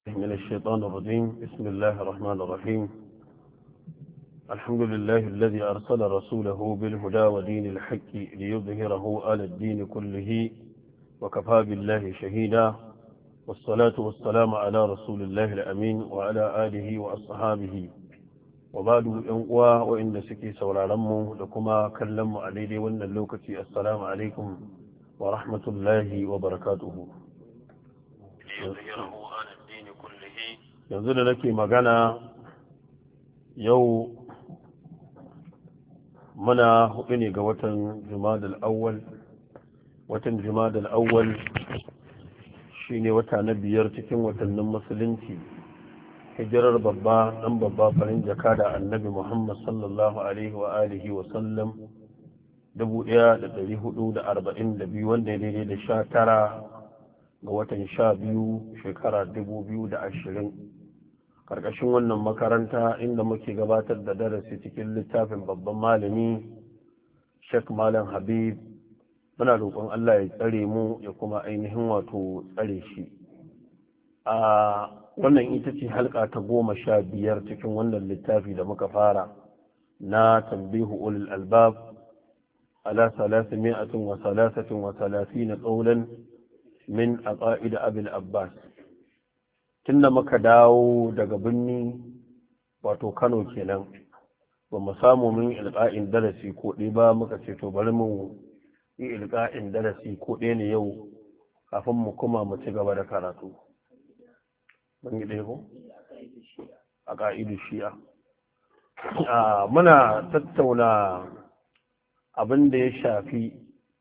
من الشيطان الرجيم. بسم الله الرحمن الرحيم. الحمد لله الذي أرسل رسوله بالهدى ودين الحق ليظهره على الدين كله وكفى بالله شهيدا، والصلاة والسلام على رسول الله الأمين وعلى آله وأصحابه وبعد أنقوى وإن سكي سورا لمو لكما كلموا عليه وإن اللوكة. السلام عليكم ورحمة الله وبركاته. yanzu da nake magana yau muna hudu ne ga watan Jumadal Awwal. Watan Jumadal Awwal shine wata na biyar cikin watannin musulunci. Hijirar babba dan babba farin jaka da Annabi Muhammad sallallahu alaihi wa alihi wa sallam 1442 wanda ya daidai da 19 ga watan 12 shekara 2020. Karkashin wannan makaranta inda muke gabatar da darasi cikin littafin babban malami Sheikh Malam Habib, muna roƙon Allah ya tsare mu ya kuma ainihin wato tsare shi. A wannan ita ce halka ta 15 cikin wannan littafi da muka fara na tambihu ulul albab ala 333 qawlan min aqaid Abil Abbas. Tunda muka dawo daga birni wato Kano kenan ba mu samu min ilqa'in darasi ko ɗaya ba, muka ce to bari mu yi ilqa'in darasi ko ɗaya ne yau kafin mu kuma mu ci gaba da karatu. Mun yi ɗaya ko? A ƙa'idu shi'a. Muna tattauna abin da ya shafi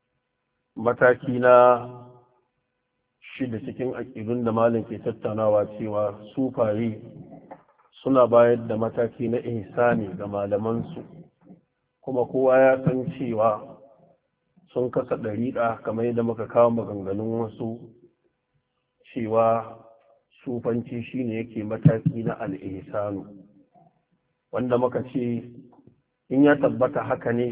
mataki na shida cikin aƙidun da malam ke tattaunawa cewa sufayi suna bayar da mataki na ihsani ga malamansu, kuma kowa ya san cewa sun kasa ɗariƙa kamar yadda muka kawo maganganun wasu cewa sufanci shine yake mataki na al'ihsanu, wanda muka ce in ya tabbata haka ne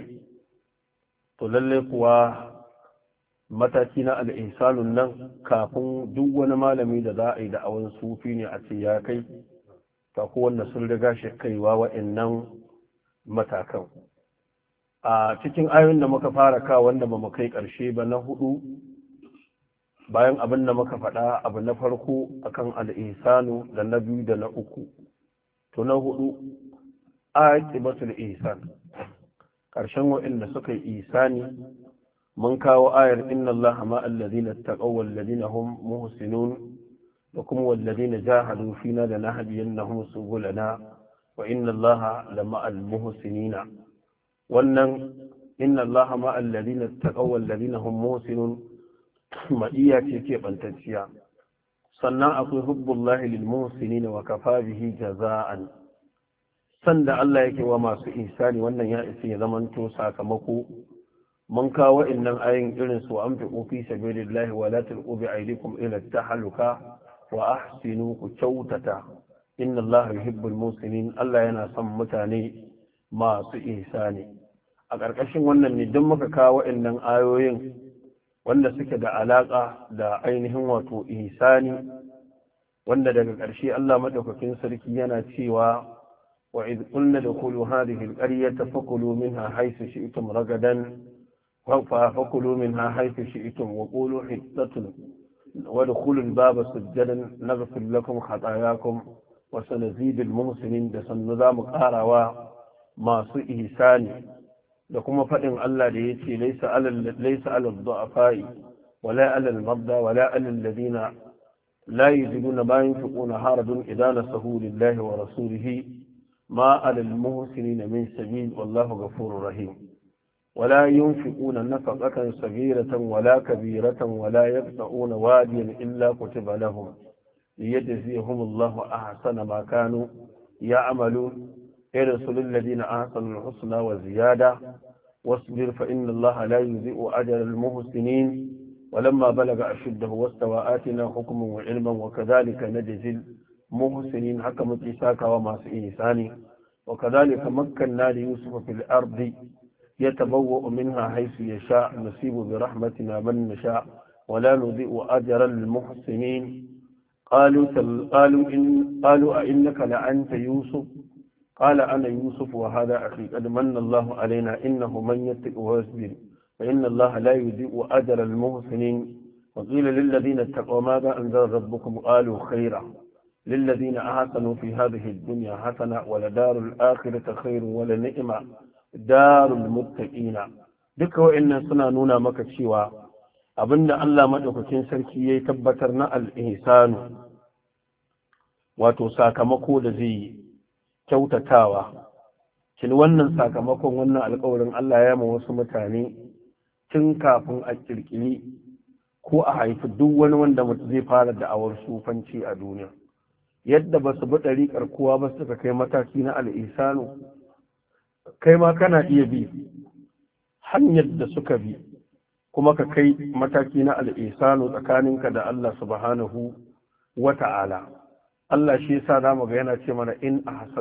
to lallai kuwa mataki na al'isanun nan kafin duk wani malami da za a yi da'awan sufi ne a ce ya kai, ta kowanne sun riga shi kaiwa wa'annan matakan. A cikin ayoyin da muka fara kawo wanda ba mu kai ƙarshe ba na 4, bayan abin da muka faɗa abu na farko akan al'isanu da na 2 da na 3, to na 4 aqibatul ihsan, ƙarshen wa'anda suka yi isani. mun kawo ayar inna Allah ma'al ladina taqaw wal ladina hum muhsinun wa kum wal ladina jahadu fina lanahdiyannahum subulana wa inna Allah lama'al muhsinina. wannan inna Allah ma'al ladina taqaw wal ladina hum muhsinun madiya ce ke bantacciya. sannan akwai hubbullahi lil muhsinina wa kafa bihi jaza'an. sanda Allah yake wa masu ihsani wannan ya isa ya zamanto sakamako. mun kawo wa'annan ayin irin su an fi fi sabilillahi wa la tulqu bi aydikum ila tahluka wa ahsinu ku kyautata inna Allah yuhibbul muhsinin. Allah yana son mutane masu ihsani. a ƙarƙashin wannan ne don muka kawo wa'annan ayoyin wanda suke da alaka da ainihin wato ihsani, wanda daga ƙarshe Allah madaukakin sarki yana cewa wa idh qulna dukhulu hadhihi al-qaryata fakulu minha haythu shi'tum ragadan فكلوا منها حيث شئتم وقولوا حطة وادخلوا الباب سجدا نغفر لكم خطاياكم وسنزيد المحسنين. da sannu za mu ƙarawa masu ihsani. da kuma faɗin Allah da yace laysa alal du'afai wala alal marda wala alal ladina la yajiduna ma yunfiquna haradun idza nasahu lillahi wa rasulihi ma alal muhsinin min sabil wallahu ghafurur rahim. ولا ينفقون نفقة صغيرة ولا كبيرة ولا يقطعون واديا إلا كتب لهم ليجزيهم الله أحسن ما كانوا يعملون. ارسل الذين أحسنوا الحسنى وزيادة واصبر فإن الله لا يضيع أجر المحسنين. ولما بلغ أشده واستوى آتنا حكما وعلما وكذلك نجزي المحسنين. حكمت إساك وما سئيساني. وكذلك مكنا ليوسف في الأرض يتبوأ منها حيث يشاء نصيب برحمتنا من نشاء ولا نضيء أجر المحسنين. قالوا أئنك لأنت يوسف قال أنا يوسف وهذا أخي قد من الله علينا إنه من يتق ويصبر فإن الله لا يضيء أجر المحسنين وقيل للذين اتقوا ماذا أنزل ربكم قالوا خيرا للذين أحسنوا في هذه الدنيا حسنة ولدار الآخرة خير ولنعم دار المتقين duka wa'annan suna nuna maka cewa abinda Allah madaukakin sarki yayi tabbatar na al-ihsanu wato sakamako da zai yi kyautatawa kin wannan sakamakon wannan alƙawarin Allah ya ma wasu mutane tun kafin a kirkiri ko a haifi duk wani wanda mutum zai fara da'awar sufanci a duniya yadda ba su bi ɗariƙar kowa ba suka kai mataki na al-ihsanu kai ma kana iya bi hanyar da suka bi kuma ka kai mataki na al'isanu tsakaninka da Allah subhanahu wa ta'ala. Allah shi yasa zamu ga yana ce mana in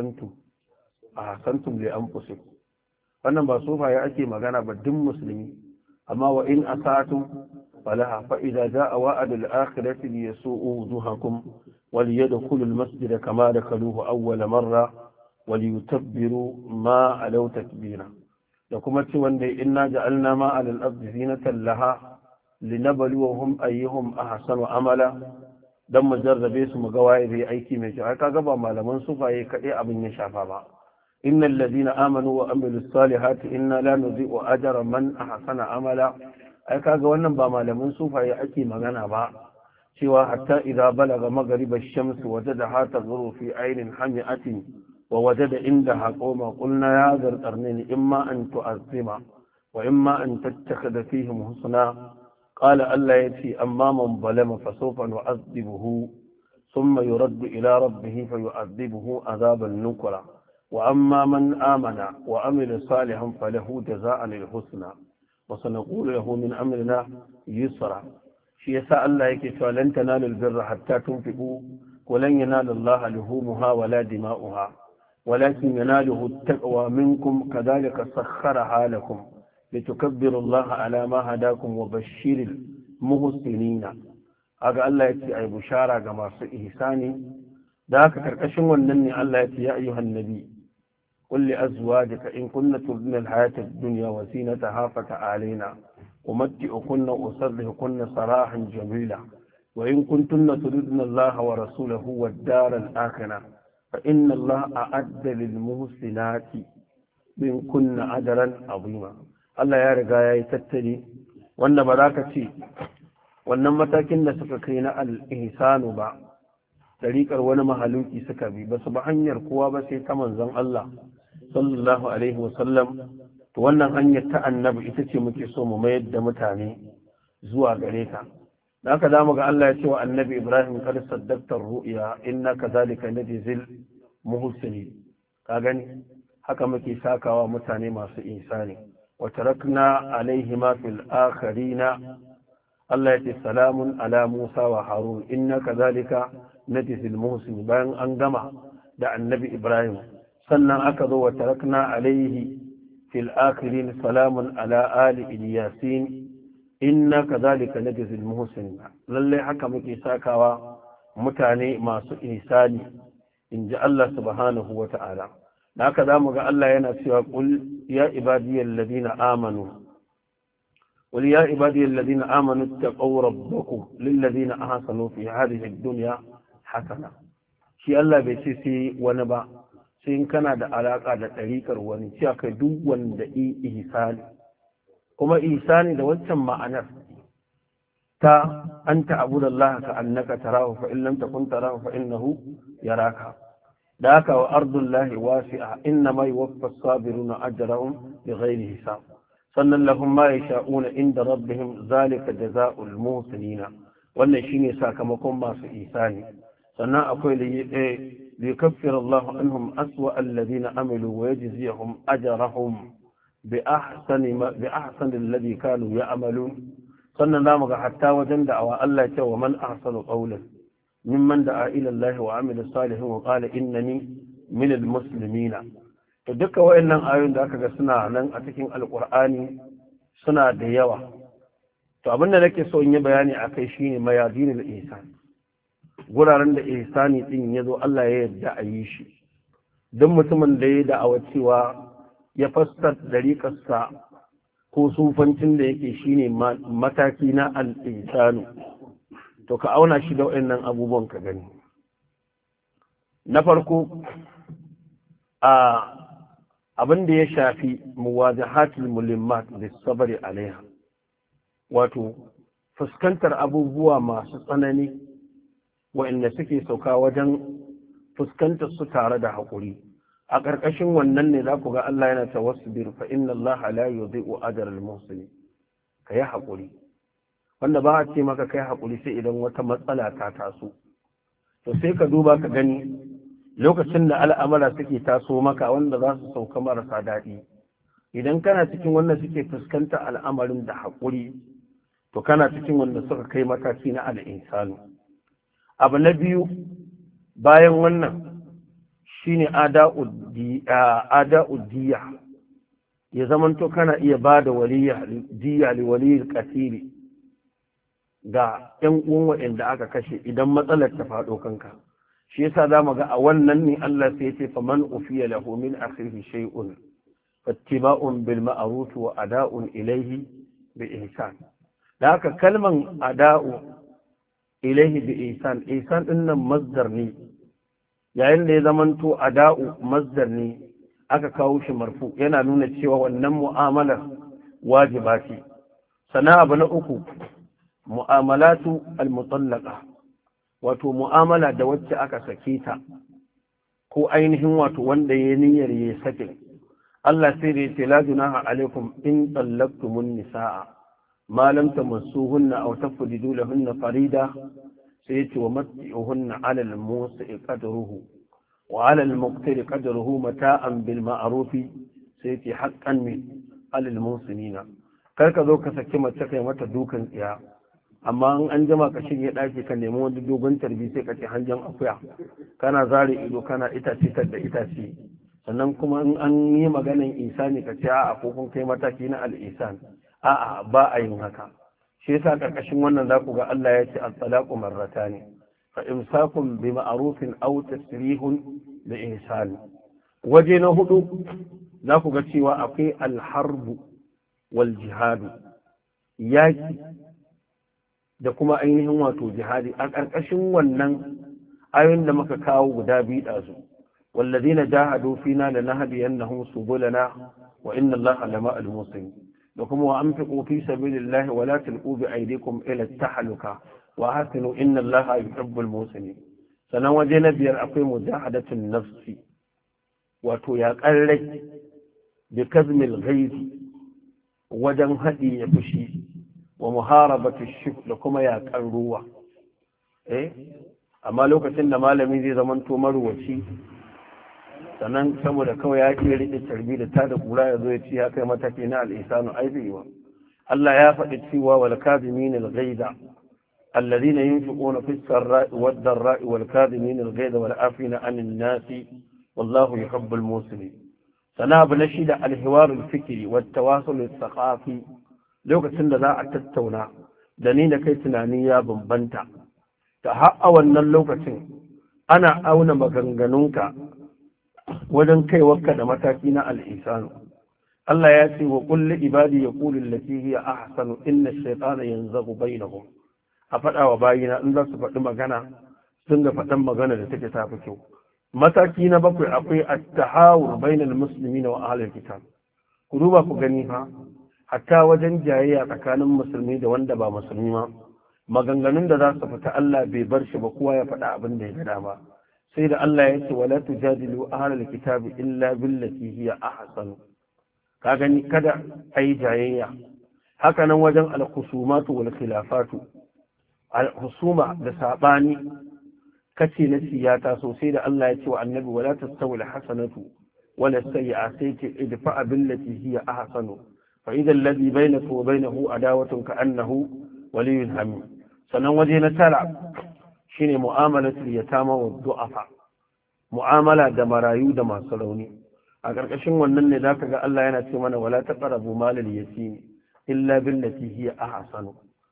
ahsantum li anfusikum. Wannan ba sufaye ake magana ba duk musulmi amma wa in asatum falaha fa idza jaa wa'dul akhirati liyasu'u wujuhakum wa liyadkhulul masjida kama dakhaluhu awwal marra wa liyutabbiru ma alaw takbira. da kuma ci wanda inna ja'alna ma 'alal ardi zinatan laha linabluwahum ayyuhum ahsanu amala dan mu jarrabe su mu ga waye zai aiki mai kyau kaga ba malaman sufaye kadai abin ya shafa ba innal ladina amanu wa amilus salihati inna la nudhi'u ajra man ahsana amala ai kaga wannan ba malaman sufaye ake magana ba cewa hatta idza balaga maghriba ash-shams wajadaha tazuru fi aynin hami'atin ووجد عندها قوما قلنا يا ذا القرنين إما أن تعظم وإما أن تتخذ فيهم حسنا قال ألا يأتي أما من ظلم فسوف نعذبه ثم يرد إلى ربه فيعذبه عذابا نكرا وأما من آمن وعمل صالحا فله جزاء الحسنى وسنقول له من أمرنا يسرا شيء الله يكفى لن تنالوا البر حتى تنفقوا ولن ينال الله لحومها ولا دماؤها ولكن يناله التقوى منكم كذلك سخرها لكم لتكبروا الله على ما هداكم وبشر المحسنين aga Allah yace ai bushara ga masu ihsani da haka karkashin wannan ne Allah yace ya ayyuhan nabi qul li azwajika in kunna turidna al-hayata ad-dunya wa zinataha fata'alina umatti'ukunna usarrihukunna sarahan jamila wa in kuntunna turidna Allah wa rasulahu wad-dara al-akhirah فإن الله أعد للمحسنات منكن أجرا عظيما Allah ya riga ya yi tattali wanda ba za ka ce wannan matakin da suka kai na al-ihsanu ba dariƙar wani mahaluki suka bi ba su ba hanyar kowa ba sai ta manzon Allah sallallahu alaihi wasallam to wannan hanyar ta annabi ita ce muke so mu mayar da mutane zuwa gare ta da haka zamu ga Allah ya ce wa annabi Ibrahim kad saddaqta ru'ya inna kadhalika najzil muhsinin ka gani haka muke sakawa mutane masu ihsani wa tarakna alaihima fil akhirina Allah ya ce salamun ala Musa wa Harun inna kadhalika najzil muhsinin bayan an gama da annabi Ibrahim sannan aka zo wa tarakna alaihi fil akhirin salamun ala ali Ilyasin inna kadhalika najzil muhsinin lalle haka muke sakawa mutane masu ihsani inji Allah subhanahu wata'ala haka zamu ga Allah yana cewa qul ya ibadiyal ladina amanu qul ya ibadiyal ladina amanu taqaw rabbakum lil ladina ahsanu fi hadhihi ad-dunya hasana shi Allah bai ce sai wani ba sai in kana da alaka da ɗariƙar wani cewa kai duk wanda ihsani kuma ihsani da wancan ma'anar ta an ta'budu Allah ka annaka tarahu fa in lam takun tarahu fa innahu yaraka da haka wa ardullahi wasi'a inna ma yuwaffa as-sabiruna ajrahum bighairi hisab sannan lahum ma yasha'una inda rabbihim zalika jazaa'ul muhsinina wannan shine sakamakon masu ihsani sannan akwai liyukaffira Allah anhum aswa alladhina amilu wa yajziyahum ajrahum بأحسن الذي كانوا يعملون sannan zamu ga hatta wajen da'awa Allah ya ce wa man ahsanu qawlan mimman da'a ila Allah wa amila salihan wa qala innani minal muslimina to duka wayannan ayoyin da aka ga suna nan a cikin alqur'ani suna da yawa to abin da nake so in yi bayani akai shine mayadinul ihsan guraren da ihsani din yazo Allah ya yarda a yi shi duk mutumin da ya da'awa cewa ya fassar dariƙarsa ko sufancin da yake shine mataki na al-ihsanu to ka auna shi da waɗannan abubuwan ka gani na farko abin da ya shafi muwajahatul mulimmat bis sabri alaiha wato fuskantar abubuwa masu tsanani waɗanda suke sauka wajen fuskantar su tare da haƙuri a ƙarƙashin wannan ne za ku ga Allah yana ta wasbir fa inna Allah la yudhi'u ajra al-muhsinin kai haƙuri wanda ba a ce maka kai haƙuri sai idan wata matsala ta taso to sai ka duba ka gani lokacin da al'amara suke taso maka wanda za su sauka marasa daɗi idan kana cikin wanda suke fuskanta al'amarin da haƙuri to kana cikin wanda suka kai mataki na al'insanu abu na biyu bayan wannan shine ada'uddiya ya zamanto kana iya ba da diya li waliyar katiri ga 'yan uwan waɗanda aka kashe idan matsalar ta faɗo kanka shi yasa za mu ga a wannan ne Allah sai ya ce faman ufiya lahu min akhihi shay'un fattiba'un bil ma'ruf wa ada'un ilayhi bi ihsan da haka kalman ada'u ilayhi bi ihsan din nan masdar ne yayin da ya zamanto ada'u masdar ne aka kawo shi marfu yana nuna cewa wannan mu'amalar wajiba ce sana abu na uku mu'amalatu al-mutallaqa wato mu'amala da wacce aka sake ta ko ainihin wato wanda ya niyyar ya sake Allah sai da yace la junaha alaikum in tallaqtumun nisaa ma lam tamassuhunna aw tafdidu lahunna farida sai yace wa mat'uhunna 'ala al-musi'i qadruhu wa 'ala al-muqtiri qadruhu mata'an bil ma'ruf sai yace haqqan min 'ala al-musinina kar ka zo ka saki mace kai mata dukan tsiya amma in an jima ka shirya ɗaki ka nemi wani dogon tarbi sai ka ce hanjan akuya kana zare ido kana itace da itace sannan kuma in an yi maganan isani ka ce a'a ko kun kai mataki na al-isan a'a ba a yin haka shi yasa karkashin wannan za ku ga Allah ya ce at-talaqu marratani fa imsakun bi ma'rufin aw tasrihun bi ihsan waje na hudu za ku ga cewa akwai al-harbu wal jihadu yaki da kuma ainihin wato jihadi a ƙarƙashin wannan ayoyin da muka kawo guda biyu ɗazu wallazina jahadu fina lanahdiyannahum subulana wa inna allaha lama al-muslimin da kuma wa anfiqu fi sabilillahi wa la tulqu bi aydikum ila at-tahluka wa ahsinu inna allaha yuhibbul muslimin sanan waje na biyar akwai mujahadatun nafsi wato ya ƙarrai bi kazmil ghaizi wajen haɗi ya fushi wa muharabatu shuk da kuma yaƙar ruwa amma lokacin da malami zai zama to maruwaci sannan saboda kawai ya iya riƙe tarbi da tada kura ya zo ya ci ya kai mataki na al-ihsanu aibiwa Allah ya faɗi cewa wal kadhimin al-ghaiza alladhina yunfiquna fi as-sarra'i wad-dharra'i wal kadhimin al-ghaiza wal 'afina 'anil nasi wallahu yuhibbul muslimin sana abu na shida al-hiwar al-fikri wat-tawasul al-thaqafi lokacin da za a tattauna da ni da kai tunani ya bambanta ta har a wannan lokacin ana auna maganganunka wajen kaiwarka da mataki na al'isanu Allah ya ce wa kulli ibadi yaqulu allati hiya ahsanu inna ash-shaytana yanzaghu bainahum a faɗa wa bayina in za su faɗi magana sun ga faɗan magana da take tafi kyau mataki na bakwai akwai at-tahawur bainal muslimina wa ahlil kitab ku duba ku gani fa hatta wajen jayayya tsakanin musulmi da wanda ba musulmi ma maganganun da za su fita Allah bai bar shi ba kowa ya faɗa abin da ya gada ba sai da Allah ya ce wala tujadilu ahlal kitabi illa billati hiya ahsan ka gani kada ai jayayya haka nan wajen al-khusumatu wal khilafatu al-husuma da sabani kace na siyata sosai da Allah ya ce wa annabi wala tastawi al-hasanatu wala sayyi'a sai ce idfa billati hiya ahsanu فإذا الذي بينك وبينه عداوة كأنه ولي حميم sannan waje na tara shine mu'amalatul yatama wa du'afa mu'amala da marayu da masu rauni a ƙarƙashin wannan ne zaka ga Allah yana ce mana wala taqrabu malal yatim illa billati hiya ahsanu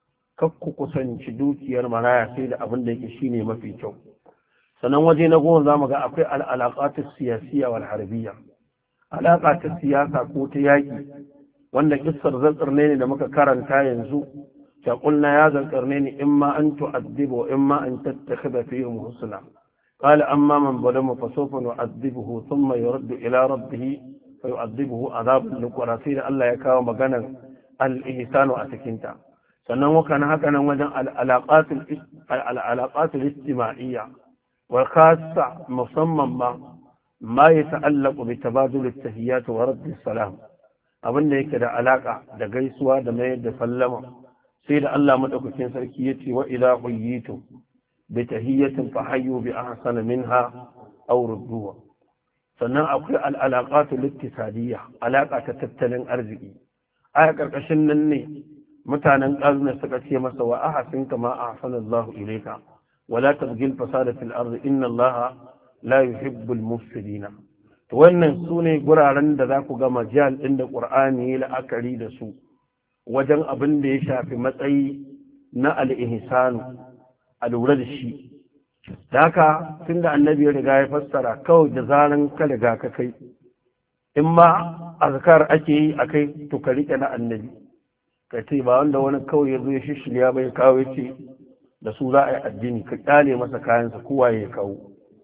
kakku kusanci dukiyar maraya sai da abin da yake shine mafi kyau. Sannan waje na goma zamu ga akwai al'alaqatus siyasiyya wal harbiyya, alaƙa ta siyasa ko ta yaƙi, wanda kissar zalƙarne ne da muka karanta yanzu. ta qulna ya zalƙarne ne imma an tu'adhibu wa imma an tattakhidha fihim husna qala amma man zalama fa sawfa nu'adhibuhu thumma yuraddu ila rabbih fa yu'adhibuhu adhaban nukra. sai da Allah ya kawo maganar al-ihsanu a cikin ta. sannan wakana haka nan wajen al'alaqatul ijtima'iyya wal khassa musamman ma ya ta'allaqu bi tabadul at-tahiyyat wa radd as-salam, abinda yake da alaka da gaisuwa da mayar da sallama. sai da Allah madaukakin sarki yace wa idha huyyitum bi tahiyyatin fahayyu bi ahsana minha aw rudduha. sannan akwai al'alaqatul iktisadiyya, alaka ta tattalin arziki. aya karkashin nan ne mutanen ƙarni suka ce masa wa ahsin kama ahsana Allahu ilayka wala tabghil fasada fil ardi inna Allaha la yuhibbul mufsidina. to wannan sune guraren da za ku ga majal din da Qur'ani ya la'akari da su wajen abin da ya shafi matsayi na al-ihsanu a lura da shi. da haka tunda annabi ya riga ya fassara, kawai da zaran ka riga ka kai in ma azkar ake yi akai to ka rike na annabi, ka ce ba wanda wani kawai ya zo ya shishirya bai kawo ya ce da su za a yi addini, ka kyale masa kayansa kowa ya kawo.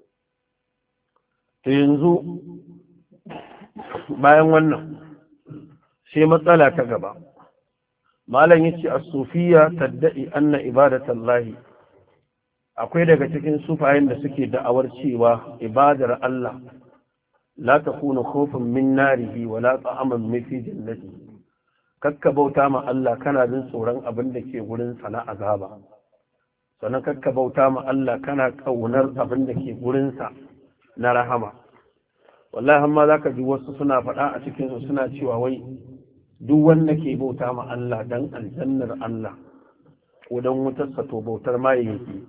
to yanzu bayan wannan sai matsala ta gaba. malam yace as-sufiyya tadda'i anna ibadatallahi, akwai daga cikin sufayen da suke da'awar cewa ibadar Allah la takunu khawfan min narihi wa la ta'aman min fi jannati. kakka bauta ma Allah kana jin tsoron abin da ke gurin sa na azaba, sannan kakka bauta ma Allah kana kaunar abin da ke gurin sa na rahama. wallahi amma zaka ji wasu suna faɗa a cikin su suna cewa wai duk wanda ke bauta ma Allah dan aljannar Allah ko dan wutar sa to bautar maye yake.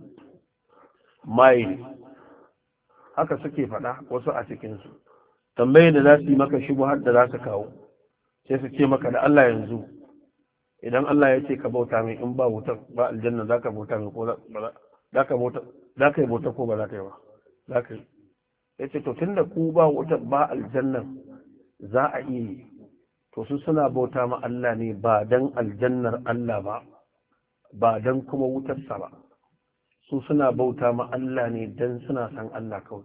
maye haka suke faɗa wasu a cikin su. tambayar da za su yi maka har da za su kawo, sai su ce maka da Allah yanzu idan Allah ya ce ka bauta mai in ba wutar ba aljanna za ka bauta mai ko za ka yi bauta ko ba za ka yi ba za ka yi. ya ce to tun da ku ba wutar ba aljannan za a iya yi, to su suna bauta ma Allah ne ba dan aljannar Allah ba, ba dan kuma wutarsa ba. su suna bauta ma Allah ne dan suna san Allah kawai.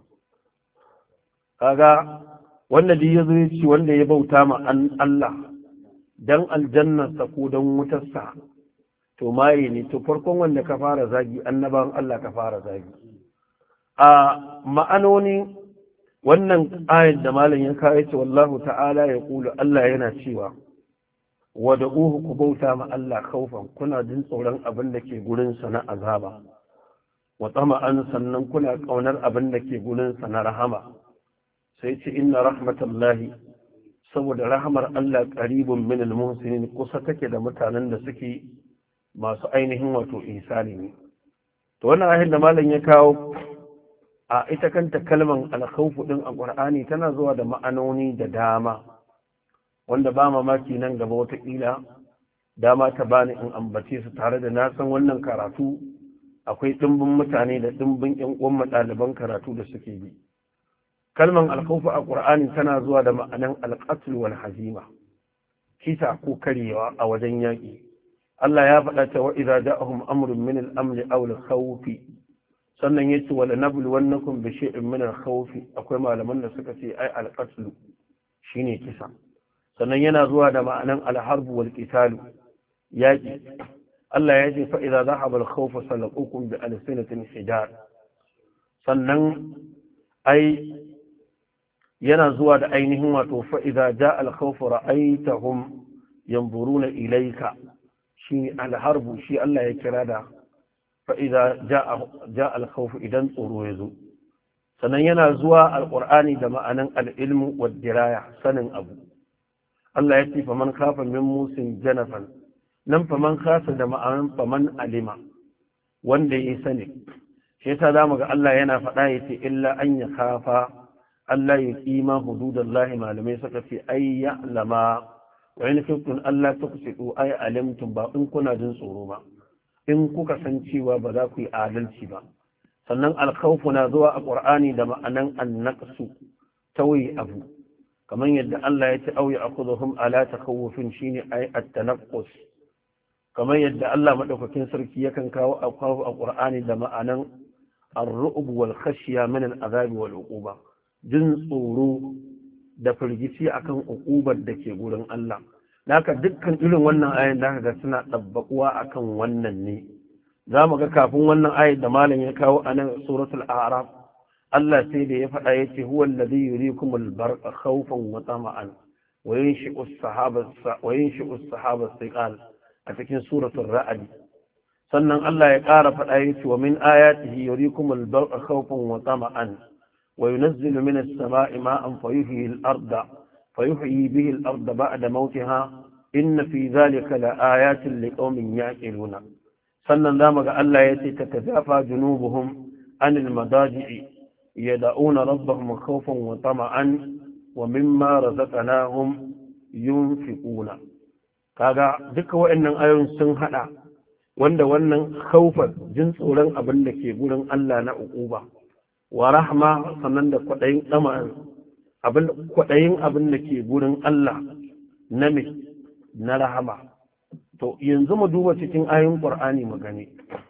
kaga wanda duk yazo ya ce wanda ya bauta ma Allah dan aljannarsa ko dan wutarsa to maye ne. to farkon wanda ka fara zagi annaban Allah ka fara zagi. a ma'anoni wannan ayat da malam ya kawo ce wallahu ta'ala ya kula, Allah yana cewa wada'uhu, ku bauta ma Allah kaufan, kuna jin tsoron abin da ke gurin sa na azaba, wa tama'an, sannan kuna kaunar abin da ke gurin sa na rahama. sai ce inna rahmatallahi, saboda rahamar Allah qaribun min al-muhsinin, kusa take da mutanen da suke masu ainihin wato ihsani ne. to wannan ayat da malam ya kawo a ita kanta kalman al-khawf din a Qur'ani tana zuwa da ma'anoni da dama, wanda ba mamaki nan gaba wata kila dama ta bani in ambace su, tare da na san wannan karatu akwai dimbin mutane da dimbin ƴan uwan ɗaliban karatu da suke bi. kalman alkhawfu a Qur'ani tana zuwa da ma'anan alqatl wal hazima, kisa ko karewa a wajen yaƙi. Allah ya faɗa ta wa idza ja'ahum amrun min al-amn aw al-khawf, sannan yace wala nabluwannakum bi shay'in min al-khawf. akwai malaman da suka ce ai al-qatl shine kisa. sannan yana zuwa da ma'anan al-harb wal qital, yaƙi. Allah ya ce fa idza dhahaba al-khawf salaqukum bi alsinatin hijar. sannan ai yana zuwa da ainihin wato fa'iza ja alkhawfu ra'aitahum yanzuruna ilayka, shi alharbu shi Allah ya kira da fa'iza ja alkhawfu idan tsoro ya zo. sannan yana zuwa alqur'ani da ma'anan al'ilmu wad diraya, sanin abu. Allah ya ce faman kafa min musin janafan, nan faman kasa da ma'anan faman alima, wanda ya sani. shi yasa zamu ga Allah yana faɗa yace illa an ya kafa Allah ya kima hududallahi, malamai suka ce ai ya'lama wa in kuntum Allah tuqsitu ai alimtum, ba in kuna jin tsoro ba. in kuka san cewa ba za ku yi adalci ba sannan alkhawfu na zuwa a qur'ani da ma'anan annaqsu tawi abu kamar yadda Allah ya ce au ya'khudhuhum ala takhawufin shine ay at-tanaqqus kamar yadda Allah madaukakin sarki yakan kawo a qur'ani da ma'anan ar-ru'b wal khashya min al-azab wal uquba jin tsoro da firgici akan uqubar da ke gurin Allah haka dukkan irin wannan ayin da ga suna dabbakuwa akan wannan ne za mu ga kafin wannan ayat da malam ya kawo a nan suratul a'raf Allah sai da ya faɗa yace huwa alladhi yurikumul barqa khawfan wa tama'an wa yanshi'u as-sahaba thiqal a cikin suratul ra'd sannan Allah ya ƙara faɗa yace wa min ayatihi yurikumul barqa khawfan wa tama'an wa yunazzilu minas sama'i ma'an فيحيي به الأرض بعد موتها إن في ذلك لآيات لقوم يعقلون sannan zamu ga Allah ya ce tatajafa junubuhum anil madaji'i yad'una rabbahum khawfan wa tama'an wa mimma razaqnahum yunfiquna kaga duka waɗannan ayoyin sun hada wanda wannan khawfan jin tsoron abin da ke gurin Allah na uquba wa rahma sannan da kwadayin tama'an kwaɗayin abin da ke gurin Allah na rahama. To, yanzu mu duba cikin ayin ƙur'ani mu gani.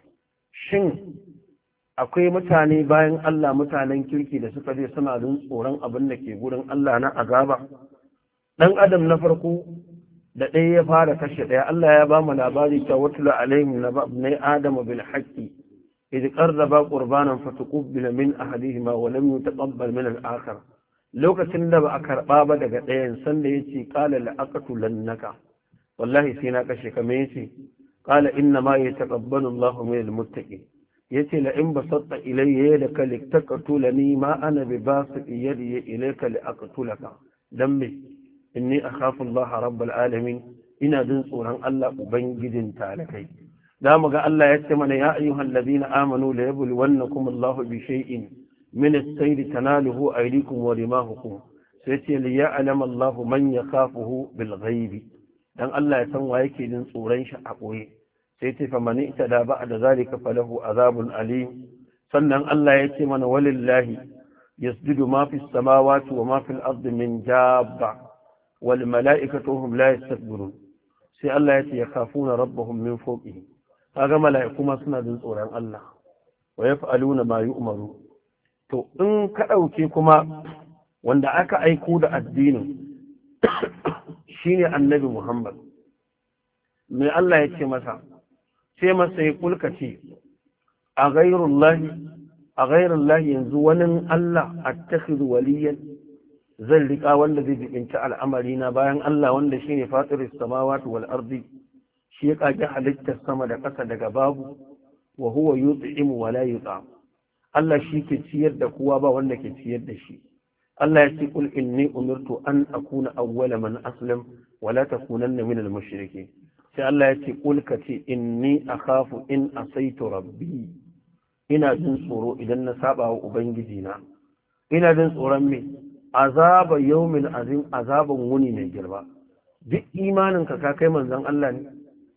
Shin, akwai mutane bayan Allah mutanen kirki da suka je suna jin tsoron abin da ke gurin Allah na azaba? Ɗan Adam na farko da ɗaya ya fara kashe ɗaya, Allah ya ba mu labari ta watula alaihim na Adamu bil haqqi idh qarraba qurbanan fatuqbila min ahadihima wa lam yutaqabbal min al-akhar. Lokacin da ba a karɓa ba daga ɗayan sanda ya ce ƙala la'aƙatu lannaka wallahi sai na kashe ka me yace ƙala inna ma ya taƙabbalu Allahu min al-muttaqin yace la in basatta ilayya yadaka litaqtulani ma ana bi basiti yadi ilayka liaqtulaka dan me inni akhafu Allah rabbul alamin ina jin tsoron Allah ubangijin talakai da mu ga Allah ya ce mana ya ayyuhal ladina amanu la yabluwannakum Allahu bi shay'in من السيد تناله أيديكم ورماهكم سيتي ليعلم الله من يخافه بالغيب دان الله يسمى يكي دين صورين شعقوي سيتي فمن اعتدى بعد ذلك فله عذاب أليم سنن الله يتي من ولله يسجد ما في السماوات وما في الأرض من جابة والملائكة هم لا يستكبرون سي الله يتي يخافون ربهم من فوقهم هذا ملائكة ما سنة دين صورين الله ويفعلون ما يؤمرون to in ka ɗauke kuma wanda aka aiko da addinin shine annabi Muhammad mai Allah ya ce masa sai masa ya kulkace a ghairullahi yanzu wani Allah attakhidhu waliyan zan riƙa wanda zai jibinci al'amari na bayan Allah wanda shine fatiris samawati wal ardi shi ya kage halittar sama da ƙasa daga babu wa huwa yut'imu wa la yut'am Allah shi ke ciyar da kowa ba wanda ke ciyar da shi. Allah ya ce kul inni umirtu an akuna awwala man aslam wa la takunanna min al mushrikeen. Sai Allah ya ce kul ka ce inni akhafu in asaitu rabbi. Ina jin tsoro idan na saba wa ubangiji na. Ina jin tsoron me? Azaba yawmin azim azaban wuni mai girma. Duk imanin ka kai manzon Allah ne.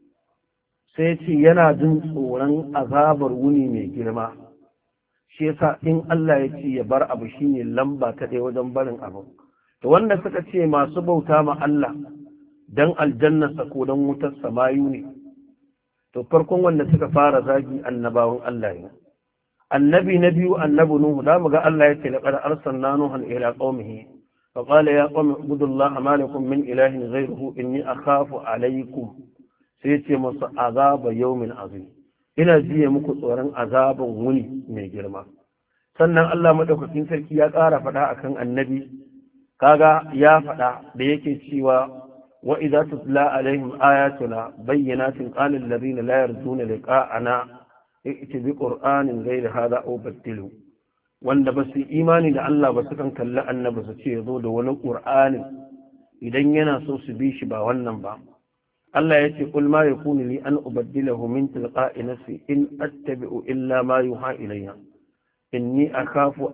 Sai ce yana jin tsoron azabar wuni mai girma. Shi yasa in Allah ya ce ya bar abu shine lamba ta ɗaya wajen barin abu to wanda suka ce masu bauta ma Allah dan aljannarsa ko dan wutar samayu ne to farkon wanda suka fara zagi annabawan Allah ne annabi na biyu annabi nuhu da mu ga Allah ya ce laqad arsalna nuhan ila qaumihi fa qala ya qaumi ibudullaha ma lakum min ilahin ghayruhu inni akhafu alaykum sai ya ce musu azaba yawmin azim ina jiye muku tsoron azaban wuni mai girma sannan Allah madaukakin sarki ya ƙara faɗa akan annabi kaga ya faɗa da yake cewa wa idza tutla alaihim ayatuna bayyinatin qala alladhina la yarjuna liqa'ana i'ti bi qur'anin ghayri hadha aw baddilu wanda ba su imani da Allah ba su kan kalli annabi su ce yazo da wani qur'anin idan yana so su bi shi ba wannan ba Allah ya ce kul ma yakunu li an ubaddilahu min tilqa'i nafsi in attabi'u illa ma yuha ilayya inni akhafu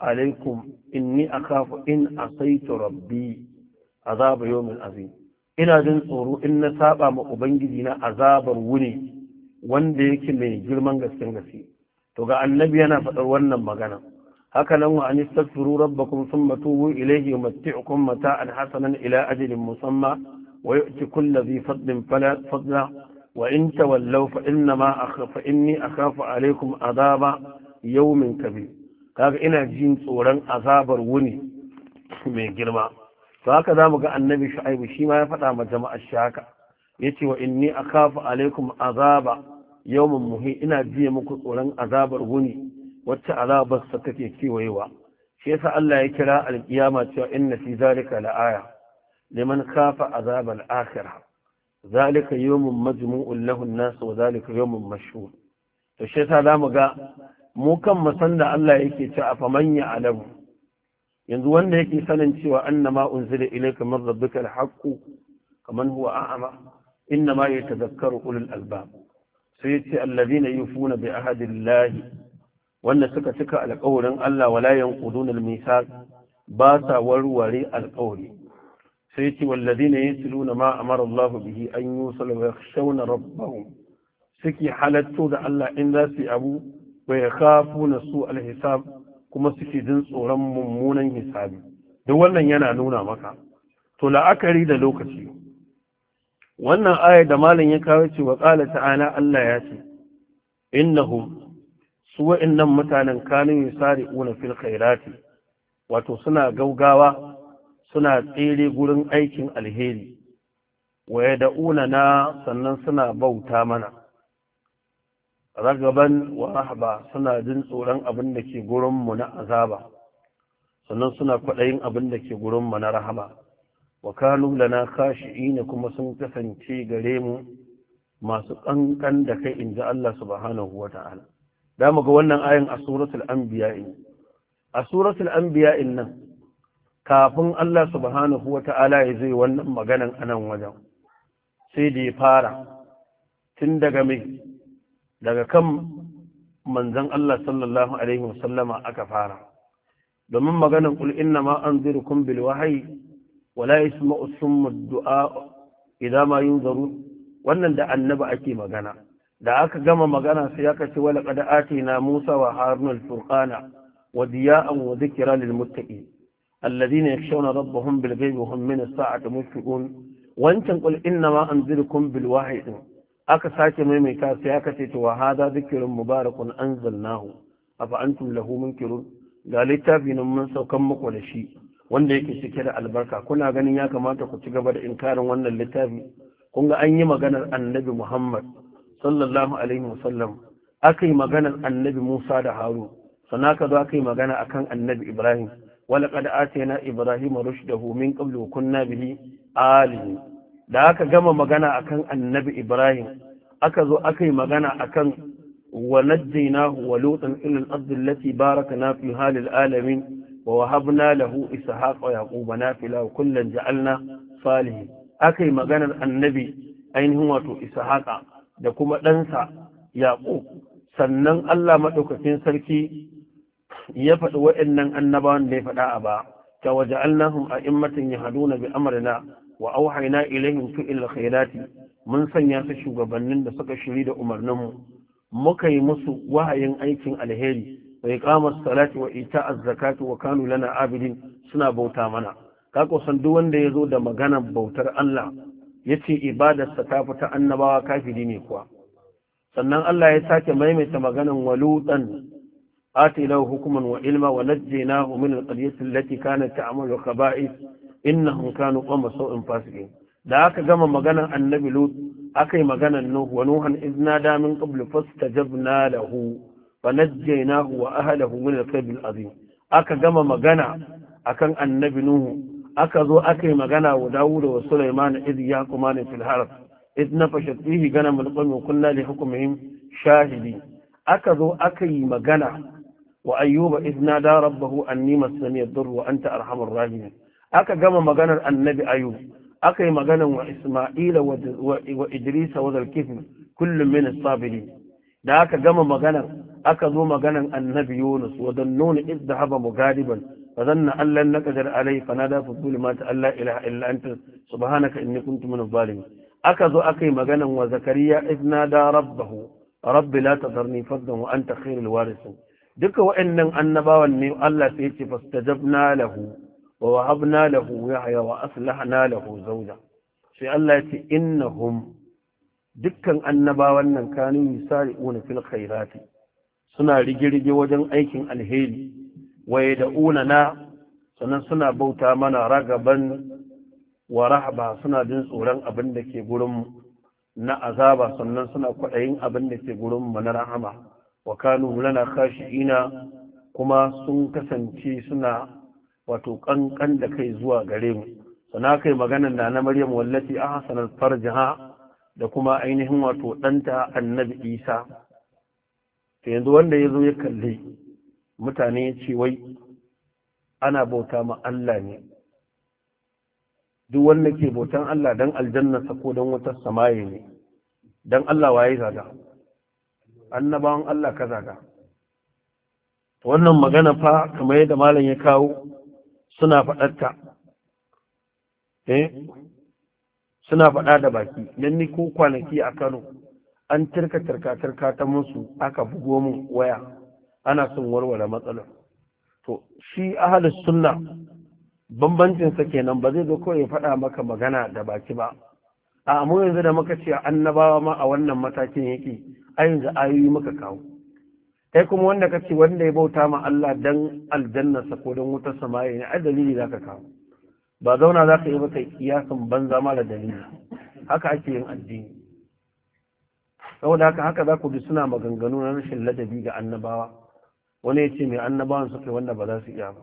in asaitu rabbi azab yawmin azim ina jin tsoro in na saba ma ubangiji na azabar wuni wanda yake mai girman gaske to ga annabi yana faɗar wannan magana haka nan wa anistaghfiru rabbakum thumma tubu ilayhi yumatti'ukum mata'an hasanan ila ajalin musamma wa yu'ti kulli dhi fadlin fadla wa in tawallaw fa inni akhafu alaykum adaba yawmin kabir kaga ina jin tsoron azabar wuni mai girma to haka zamu ga annabi shu'aibu shi ma ya faɗa ma jama'ar shi haka yace wa inni akhafu alaikum azaba yawmin muhi ina jiye muku tsoron azabar wuni wacce azabar sa take kewayewa shi yasa Allah ya kira alkiyama cewa inna fi zalika la'aya liman khafa azabal akhirah zalika yawmun majmu'un lahu an-nas wa zalika yawmun mashhur to shi yasa zamu ga mu kan musan da Allah yake cewa fa man ya'lamu yanzu wanda yake sanin cewa annama unzila ilayka min rabbika al-haqqu kaman huwa a'ma innama yatadhakkaru ulul albab sai yace alladhina yufuna bi ahadillahi wanda suka cika alƙawarin Allah wala yanquduna al-mithaq ba sa warware alƙawari sai yace walladhina yasluna ma amara Allah bihi an yusala wa yakhshawna rabbahum suke halatto da Allah in za su yi abu wa yakhafuna su al-hisab kuma suke jin tsoron mummunan hisabi duk wannan yana nuna maka to la'akari da lokaci wannan ayar da malam ya kawo cewa qala ta'ala Allah ya ce innahum su wa'annan mutanen kanu yusari'una fil khairati wato suna gaugawa suna tsere gurin aikin alheri wa yad'una na sannan suna bauta mana ragaban wa rahaba suna jin tsoron abin da ke gurinmu na azaba sannan suna kwaɗayin abin da ke gurinmu na rahama wa kanu lana khashi'ina kuma sun kasance gare mu masu kankan da kai inji Allah subhanahu wata'ala da mu ga wannan ayin a suratul anbiya a suratul anbiya nan kafin Allah subhanahu wata'ala ya zai wannan maganan anan wajen sai da ya fara tun daga mai daga kan manzan Allah sallallahu Alaihi wasallama aka fara domin maganan kul inna ma an zirukun bil wahayi wala yasma'u summu du'a idan ma yunzaru wannan da annaba ake magana da aka gama magana sai aka ce wala qad atina Musa wa Harun al-furqana wa diya'an wa dhikra lil muttaqin alladhina yakhshawna rabbahum bil ghaibi wa hum min as-sa'ati mushfiqun wancan kul inna ma anzirukum bil wahyi aka sake maimaita sai aka ce to wa hada dhikrun mubarakun anzalnahu afa antum lahu munkirun ga littafi nan mun saukan muku da shi wanda yake cike da albarka kuna ganin ya kamata ku ci gaba da inkarin wannan littafi kun ga an yi maganar annabi Muhammad sallallahu alaihi wasallam aka yi maganar annabi Musa da Harun sannan ka zo aka yi magana akan annabi Ibrahim wala qad atayna ibrahima rushdahu min qablu wa kunna bihi alimin da aka gama magana akan annabi Ibrahim aka zo aka yi magana akan wa najjaynahu wa lutan ila al-ard allati barakna fiha lil alamin wa wahabna lahu ishaqa wa yaquba nafila wa kullan ja'alna salihin aka yi maganar annabi ainihin wato ishaqa da kuma ɗansa yaqub sannan Allah madaukakin sarki ya faɗi waɗannan annabawan da ya faɗa a ba ta waja'alnahum a'immatan yahduna bi amrina wa auhayna ilayhim fi'l khairati mun sanya su shugabannin da suka shiri da umarninmu muka yi musu wahayin aikin alheri wa iqamas salati wa ita'az zakati wa kanu lana abidin suna bauta mana ka san duk wanda yazo da maganar bautar Allah yace ibadarsa ta fita annabawa kafiri ne kuwa sannan Allah ya sake maimaita maganar walutan atilahu hukman wa ilma wa najjaynahu min al-qaryati allati kanat ta'malu khaba'ith innahum kanu qawma sawin fasiqin da aka gama maganar annabi lut akai maganar nuh wa nuhan idna da min qabl fastajabna lahu wa najjaynahu wa ahlihi min al-karb al-azim aka gama magana akan annabi nuh aka zo akai magana wa dawud wa sulaiman idh yaqumana fil harb idh nafashat fihi ganam al-qawm kunna li hukmihim shahidi aka zo akai magana wa ayyuba idh nada rabbahu anni massani ad-durr wa anta arhamur rahimin aka gama maganar annabi ayub aka yi maganar wa isma'ila wa idrisa wa zalkifin kullum min as-sabirin da aka gama maganar aka zo maganar annabi yunus wa dannuna idh dhahaba mugadiban fa dhanna an lan naqdir alayhi fanada fi dhulumati alla ilaha illa anta subhanaka inni kuntu min adh-dhalimin aka zo aka yi maganan wa zakariya idna da rabbahu rabbi la tadarni fardan wa anta khairul warisin duka wa'annan annabawan ne Allah sai ya ce fastajabna lahu wa wahabna lahu yahya wa aslahna lahu zawja sai Allah ya ce innahum dukkan annabawan nan kanu yusari'una fil khairati suna rige-rige wajen aikin alheri waye da na sannan suna bauta mana ragaban wa rahaba suna jin tsoron abin da ke gurin na azaba sannan suna kwaɗayin abin da ke gurin mu na rahama wa kanu lana khashi'ina kuma sun kasance suna wato kankan da kai zuwa gare mu sana kai maganan da na Maryam wallati ahsanat farjaha da kuma ainihin wato ɗanta annabi Isa to yanzu wanda ya zo ya kalli mutane ya ce wai ana bauta ma Allah ne duk wanda ke bautan Allah don aljannasa ko don wata samaye ne don Allah waye zaga annabawan Allah ka zaga wannan magana fa kamar yadda malam ya kawo suna faɗarta suna faɗa da baki don ni ko kwanaki a Kano an turka ta musu aka bugo min waya ana son warware matsalar to shi ahlus sunna bambancin sa kenan ba zai zo kawai ya faɗa maka magana da baki ba a mu yanzu da muka ce annabawa ma a wannan matakin yake a yanzu ayoyi muka kawo kai kuma wanda kace wanda ya bauta ma Allah dan aljanna sa ko dan wutar samaye ne ai dalili zaka kawo ba zauna zaka yi maka kiyasan banza ma da dalili haka ake yin addini saboda haka za ku bi suna maganganu na rashin ladabi ga annabawa wani ya ce mai annabawan suka wanda ba za su iya ba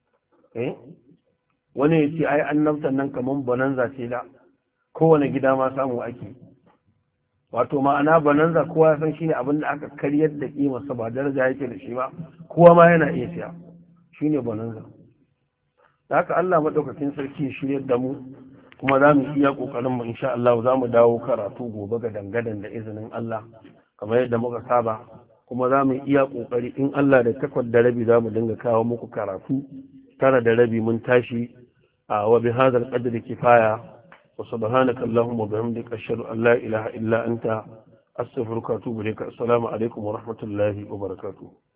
wani ya ce ai annabtan nan kamar bonanza ce da kowane gida ma samu ake wato ma'ana bonanza kowa ya san shine abin da aka karyar da kimarsa ba daraja yake da shi ba kowa ma yana iya siya shine bonanza da haka Allah madaukakin sarki ya shiryar da mu kuma za mu iya ƙoƙarin mu insha Allah za mu dawo karatu gobe ga dangadan da izinin Allah kamar yadda muka saba kuma za mu iya ƙoƙari in Allah da 8:30 za mu dinga kawo muku karatu 9:30 mun tashi a wa bi hadal qadri kifaya wa subhanaka allahumma wa bihamdika ashhadu an la ilaha illa anta astaghfiruka wa atubu ilaik assalamu alaikum wa rahmatullahi wa barakatuh